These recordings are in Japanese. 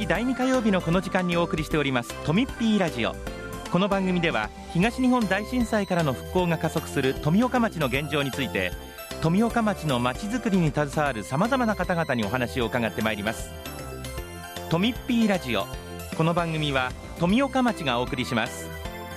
月第2火曜日のこの時間にお送りしておりますとみっぴーラジオ。この番組では東日本大震災からの復興が加速する富岡町の現状について、富岡町の町づくりに携わるさまざまな方々にお話を伺ってまいります。とみっぴーラジオ。この番組は富岡町がお送りします。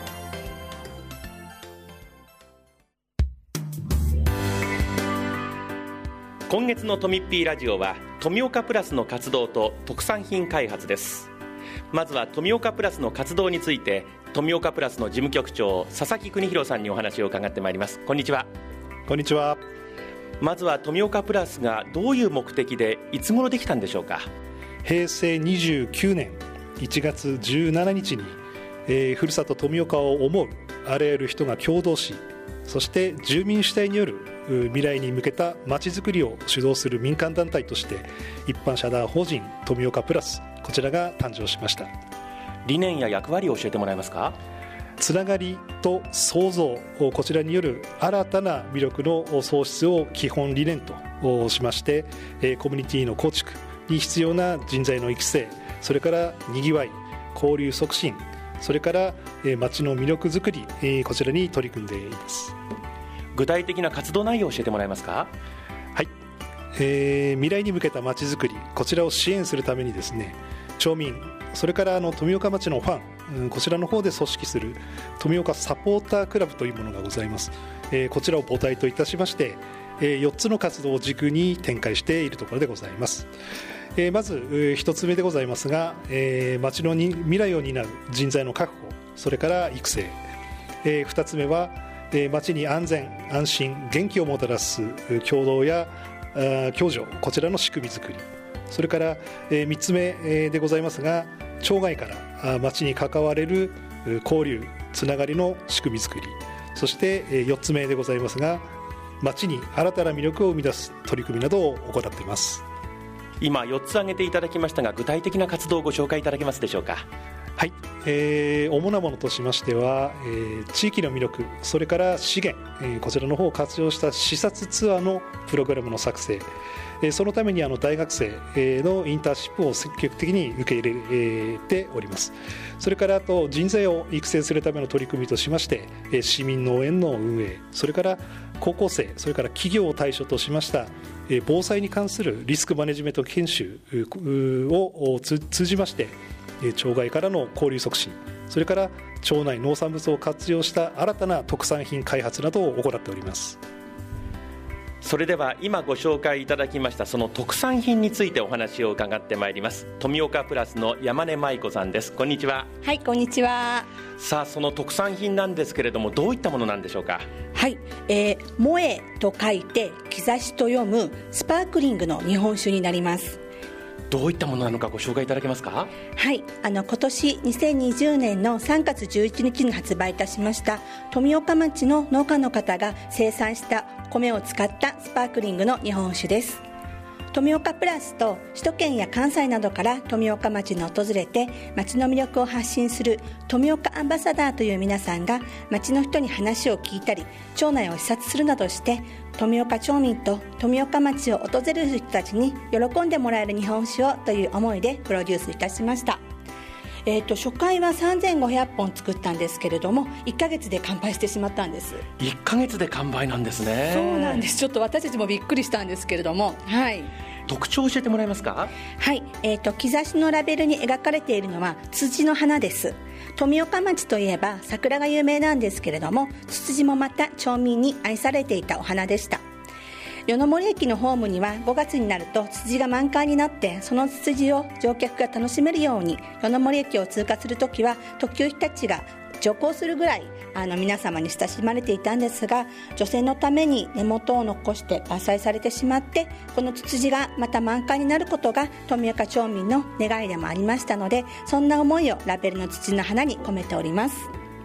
今月のとみっぴーラジオは富岡プラスの活動と特産品開発です。まずは富岡プラスの活動について、富岡プラスの事務局長佐々木邦弘さんにお話を伺ってまいります。こんにちは。 こんにちは。 まずは富岡プラスがどういう目的でいつ頃できたんでしょうか。 平成29年1月17日に、ふるさと富岡を思うあらゆる人が共同し、そして住民主体による未来に向けたまちづくりを主導する民間団体として一般社団法人富岡プラス、こちらが誕生しました。 理念や役割を教えてもらえますか。 つながりと創造、こちらによる新たな魅力の創出を基本理念としまして、コミュニティの構築に必要な人材の育成、それからにぎわい、交流促進、それから町の魅力づくり、こちらに取り組んでいます。 具体的な活動内容を教えてもらえますか。 はい、未来に向けた町づくり、こちらを支援するためにですね、町民、それから富岡町のファン、こちらの方で組織する富岡サポータークラブというものがございます。こちらを母体といたしまして、4つの活動を軸に展開しているところでございます。まず1つ目でございますが、町の未来を担う人材の確保、それから育成。2つ目は町に安全安心元気をもたらす共同や共助、こちらの仕組み作り。それから3つ目でございますが、町外から町に関われる交流つながりの仕組み作り。そして4つ目でございますが、町に新たな魅力を生み出す取り組みなどを行っています。 今4つ挙げていただきましたが、具体的な活動をご紹介いただけますでしょうか。 はい、主なものとしましては、地域の魅力、それから資源、こちらの方を活用した視察ツアーのプログラムの作成、そのために大学生のインターンシップを積極的に受け入れております。それからあと人材を育成するための取り組みとしまして、市民農園の運営、それから高校生、それから企業を対象としました防災に関するリスクマネジメント研修を通じまして、町外からの交流促進、それから町内農産物を活用した新たな特産品開発などを行っております。 それでは今ご紹介いただきましたその特産品についてお話を伺ってまいります。富岡プラスの山根舞子さんです。こんにちは。 はい、こんにちは。 さあ、その特産品なんですけれども、どういったものなんでしょうか。 はい、萌えと書いて兆しと読むスパークリングの日本酒になります。 どういったものなのかご紹介いただけますか。 はい、今年2020年の3月11日に発売いたしました富岡町の農家の方が生産した米を使ったスパークリングの日本酒です。富岡プラスと首都圏や関西などから富岡町に訪れて町の魅力を発信する富岡アンバサダーという皆さんが町の人に話を聞いたり町内を視察するなどして富岡町民と富岡町を訪れる人たちに喜んでもらえる日本酒をという思いでプロデュースいたしました。初回は3500本作ったんですけれども、1ヶ月で完売してしまったんです。 1ヶ月で完売なんですね。 そうなんです。ちょっと私たちもびっくりしたんですけれども、はい、 特徴を教えてもらえますか。 はい、兆しのラベルに描かれているのはツツジの花です。富岡町といえば桜が有名なんですけれども、ツツジもまた町民に愛されていたお花でした。夜の森駅のホームには5月になるとツツジが満開になって、そのツツジを乗客が楽しめるように夜の森駅を通過するときは特急日立が徐行するぐらい皆様に親しまれていたんですが、除染のために根元を残して伐採されてしまって、このツツジがまた満開になることが富岡町民の願いでもありましたので、そんな思いをラベルのツツジの花に込めております。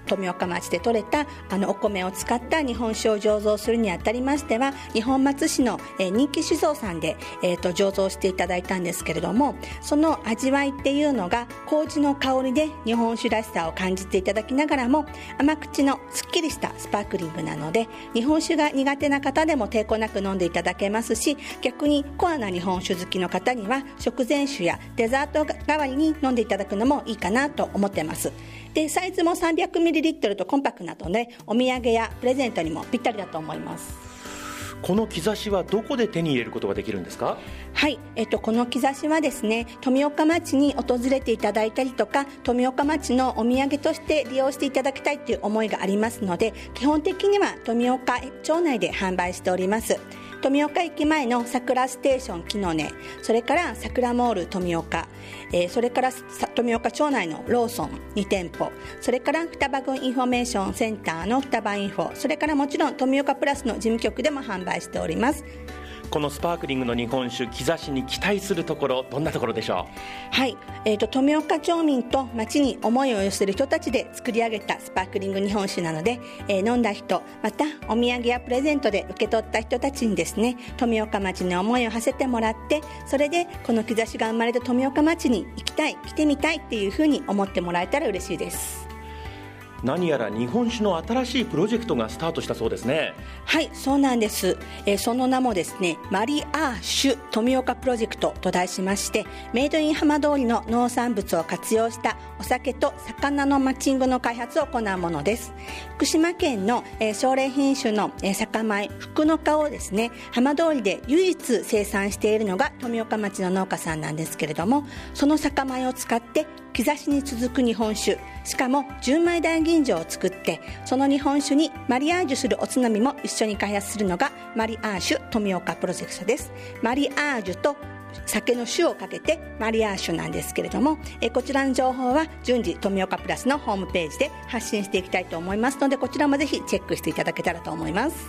富岡町で採れたお米を使った日本酒を醸造するにあたりましては、二本松市の人気酒造さんで醸造していただいたんですけれども、その味わいっていうのが麹の香りで日本酒らしさを感じていただきながらも、甘口のすっきりしたスパークリングなので、日本酒が苦手な方でも抵抗なく飲んでいただけますし、逆にコアな日本酒好きの方には食前酒やデザート代わりに飲んでいただくのもいいかなと思ってます。で、サイズも 300ml とコンパクトなので、お土産やプレゼントにもぴったりだと思います。 この兆しはどこで手に入れることができるんですか？ はい、この兆しはですね、富岡町に訪れていただいたりとか、富岡町のお土産として利用していただきたいという思いがありますので、基本的には富岡町内で販売しております。富岡駅前の桜ステーション木の根、それから桜モール富岡、それから富岡町内のローソン2店舗、それから双葉郡インフォメーションセンターの双葉インフォ、それからもちろん富岡プラスの事務局でも販売しております。 このスパークリングの日本酒兆しに期待するところ、どんなところでしょう？はい、富岡町民と町に思いを寄せる人たちで作り上げたスパークリング日本酒なので、飲んだ人、またお土産やプレゼントで受け取った人たちにですね、富岡町に思いを馳せてもらって、それでこの兆しが生まれた富岡町に行きたい、来てみたいっていうふうに思ってもらえたら嬉しいです。 何やら日本酒の新しいプロジェクトがスタートしたそうですね。 はい、そうなんです。その名もですね、マリアーシュ富岡プロジェクトと題しまして、メイドイン浜通りの農産物を活用したお酒と魚のマッチングの開発を行うものです。福島県の奨励品種の酒米福の花をですね、浜通りで唯一生産しているのが富岡町の農家さんなんですけれども、その酒米を使って兆しに続く日本酒、しかも純米大吟醸を作って、その日本酒にマリアージュするおつまみも一緒に開発するのがマリアーシュ富岡プロジェクトです。マリアージュと酒の酒をかけてマリアーシュなんですけれども、こちらの情報は順次富岡プラスのホームページで発信していきたいと思いますので、こちらもぜひチェックしていただけたらと思います。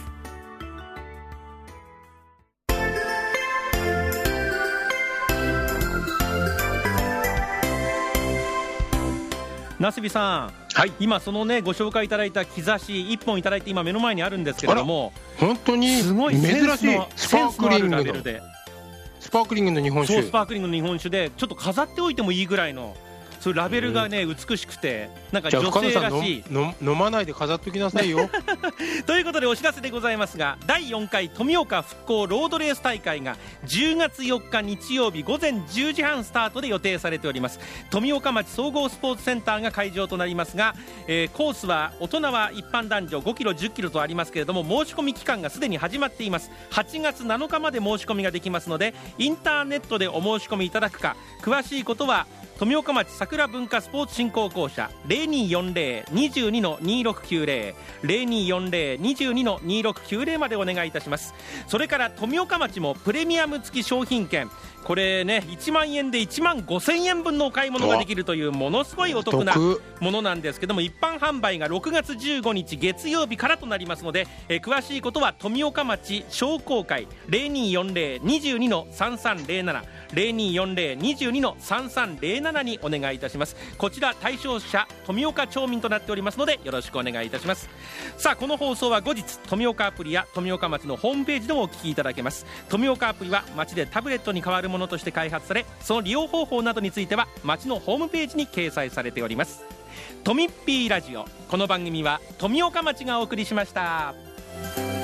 なすびさん、はい、今そのねご紹介いただいた兆し1本いただいて今目の前にあるんですけれども、 本当にすごい珍しいスパークリングのスパークリングの日本酒、 そうスパークリングの日本酒でちょっと飾っておいてもいいぐらいの、そういうラベルがね、美しくてなんか女性らしい。 飲まないで飾っときなさいよということでお知らせでございますが、第4回富岡復興ロードレース大会が10月4日日曜日午前10時半スタートで予定されております。富岡町総合スポーツセンターが会場となりますが、コースは大人は一般男女5キロ10キロとありますけれども、申し込み期間がすでに始まっています。8月7日まで申し込みができますので、インターネットでお申し込みいただくか、詳しいことは富岡町桜文化スポーツ振興公社 0240-22-2690 0240-22-2690までお願いいたします。それから富岡町もプレミアム付き商品券、これね1万円で1万5000円分のお買い物ができるというものすごいお得なものなんですけども、一般販売が6月15日月曜日からとなりますので、詳しいことは富岡町商工会 0240-22-3307 0240-22-3307にお願いいたします。こちら対象者富岡町民となっておりますのでよろしくお願いいたします。さあ、この放送は後日富岡アプリや富岡町のホームページでもお聞きいただけます。富岡アプリは町でタブレットに代わるものとして開発され、その利用方法などについては町のホームページに掲載されております。トミッピーラジオ、この番組は富岡町がお送りしました。